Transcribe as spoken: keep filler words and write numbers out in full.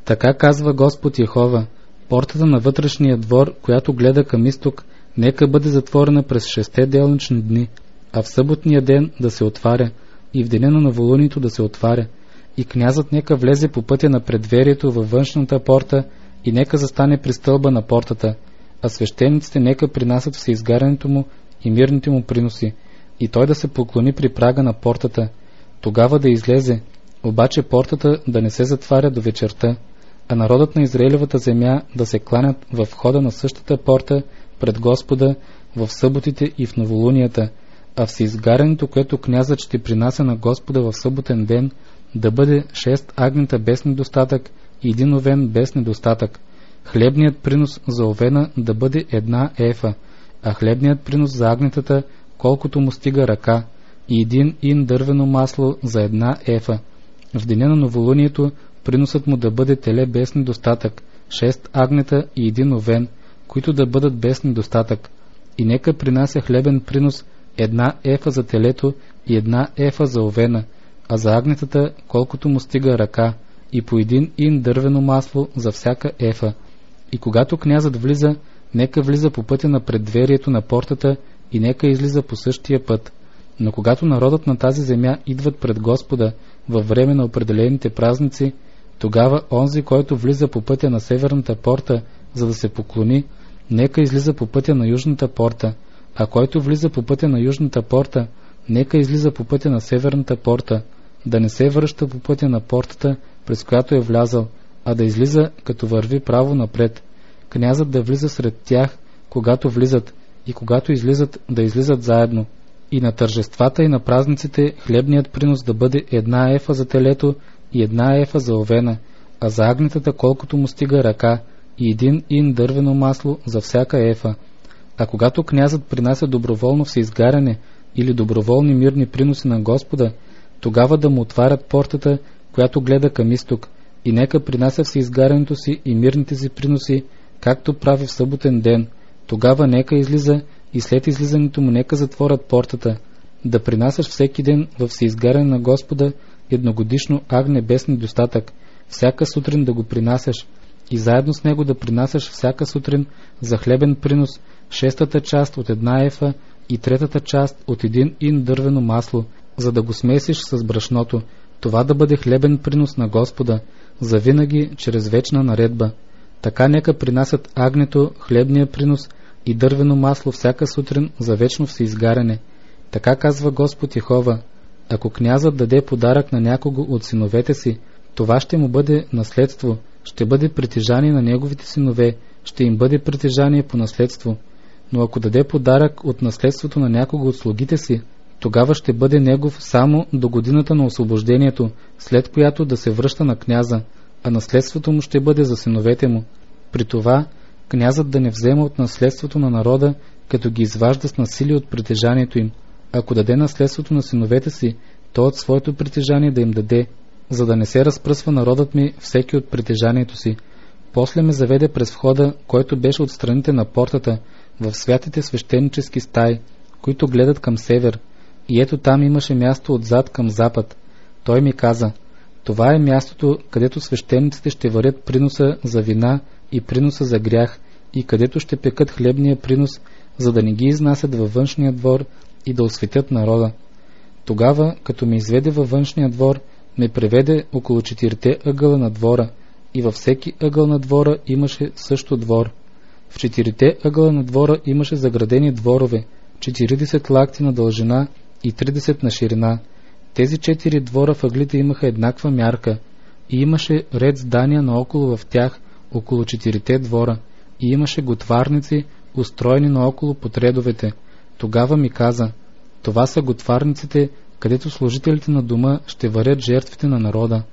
Така казва Господ Йехова: портата на вътрешния двор, която гледа към изток, нека бъде затворена през шесте делнични дни, а в съботния ден да се отваря, и в деня на новолунието да се отваря. И князът нека влезе по пътя на предверието във външната порта и нека застане при стълба на портата, а свещениците нека принасят всеизгарянето му и мирните му приноси, и той да се поклони при прага на портата. Тогава да излезе, обаче портата да не се затваря до вечерта, а народът на Израилевата земя да се кланят в входа на същата порта пред Господа в съботите и в новолунията, а всеизгарянето, което князът ще принася на Господа в съботен ден, да бъде шест агнета без недостатък и един овен без недостатък. Хлебният принос за овена да бъде една ефа, а хлебният принос за агнетата, колкото му стига ръка, и един ин дървено масло за една ефа. В деня на новолунието приносът му да бъде теле без недостатък, шест агнета и един овен, които да бъдат без недостатък. И нека принася хлебен принос една ефа за телето и една ефа за овена, а за агнетата колкото му стига ръка, и по един ин дървено масло за всяка ефа. И когато князът влиза, нека влиза по пътя на предверието на портата и нека излиза по същия път. Но когато народът на тази земя идват пред Господа във време на определените празници, тогава онзи, който влиза по пътя на северната порта, за да се поклони, нека излиза по пътя на южната порта, а който влиза по пътя на южната порта, нека излиза по пътя на северната порта, да не се връща по пътя на портата, през която е влязал, а да излиза като върви право напред. Князът да влиза сред тях, когато влизат, и когато излизат, да излизат заедно. И на тържествата и на празниците хлебният принос да бъде една ефа за телето и една ефа за овена, а за агнетата колкото му стига ръка, и един ин дървено масло за всяка ефа. А когато князът принася доброволно всеизгаряне или доброволни мирни приноси на Господа, тогава да му отварят портата, която гледа към изток, и нека принася всеизгарянето си и мирните си приноси, както прави в съботен ден. Тогава нека излиза и след излизането му нека затворят портата, да принасяш всеки ден във всеизгаряне на Господа едногодишно агне без недостатък, всяка сутрин да го принасяш, и заедно с него да принасяш всяка сутрин за хлебен принос шестата част от една ефа и третата част от един ин дървено масло, за да го смесиш с брашното. Това да бъде хлебен принос на Господа, за винаги чрез вечна наредба. Така нека принасят агнето, хлебния принос и дървено масло всяка сутрин за вечно всеизгаряне. Така казва Господ Йехова: ако князът даде подарък на някого от синовете си, това ще му бъде наследство, ще бъде притежание на неговите синове, ще им бъде притежание по наследство. Но ако даде подарък от наследството на някого от слугите си, тогава ще бъде негов само до годината на освобождението, след която да се връща на княза, а наследството му ще бъде за синовете му. При това князът да не взема от наследството на народа, като ги изважда с насилие от притежанието им. Ако даде наследството на синовете си, то от своето притежание да им даде, за да не се разпръсва народът ми всеки от притежанието си. После ме заведе през входа, който беше от страните на портата, в святите свещенически стаи, които гледат към север, и ето там имаше място отзад към запад. Той ми каза: това е мястото, където свещениците ще варят приноса за вина и приноса за грях, и където ще пекат хлебния принос, за да не ги изнасят във външния двор и да осветят народа. Тогава, като ме изведе във външния двор, ме преведе около четирите ъгъла на двора, и във всеки ъгъл на двора имаше също двор. В четирите ъгъла на двора имаше заградени дворове, четиридесет лакти на дължина и тридесет на ширина. Тези четири двора в ъглите имаха еднаква мярка, и имаше ред здания наоколо в тях, около четирите двора, и имаше готварници, устроени наоколо под редовете. Тогава ми каза: това са готварниците, където служителите на дома ще варят жертвите на народа.